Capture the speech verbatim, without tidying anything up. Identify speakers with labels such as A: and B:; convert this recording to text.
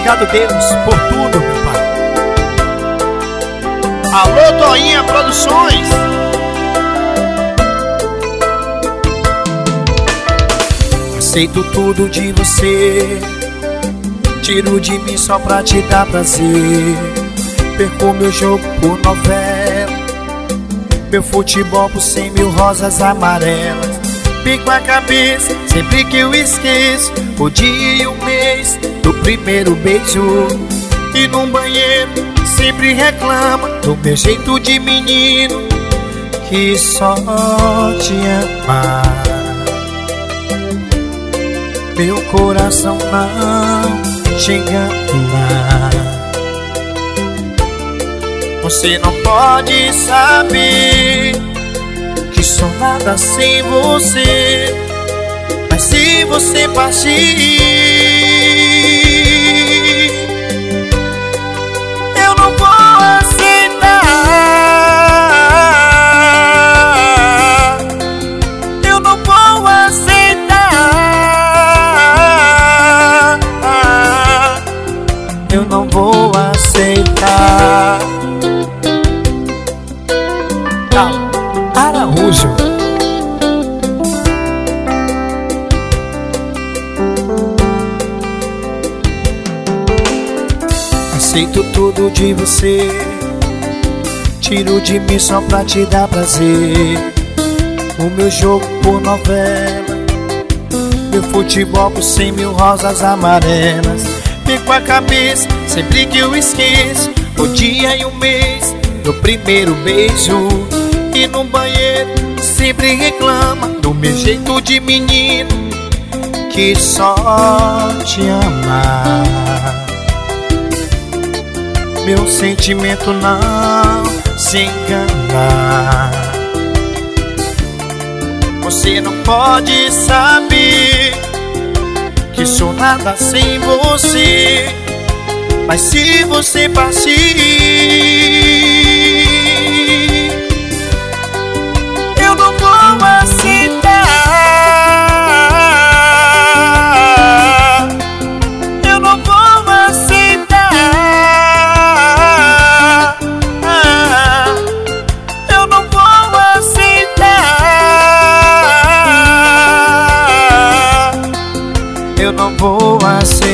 A: Obrigado, Deus, por tudo, meu Pai.
B: Alô, Toinha Produções.
A: Aceito tudo de você, tiro de mim só pra te dar prazer. Perco meu jogo por novela, meu futebol por cem mil rosas amarelas. Pico a cabeça sempre que eu esqueço o dia e o mês do primeiro beijo. E num banheiro sempre reclama do meu jeito de menino que só te ama. Meu coração não te engana. Você não pode saber que sou nada sem você. Mas se você partir, eu não vou aceitar. Eu não vou aceitar. Eu não vou aceitar. Araújo. Aceito tudo de você, tiro de mim só pra te dar prazer. O meu jogo por novela, meu futebol por cem mil rosas amarelas. Pico a cabeça sempre que eu esqueço o dia e o mês do primeiro beijo. E no banheiro sempre reclama do meu jeito de menino que só te ama. Meu sentimento não se engana. Você não pode saber que sou nada sem você. Mas se você partir, eu não vou aceitar. Eu não vou aceitar. Eu não vou aceitar. Eu não vou aceitar.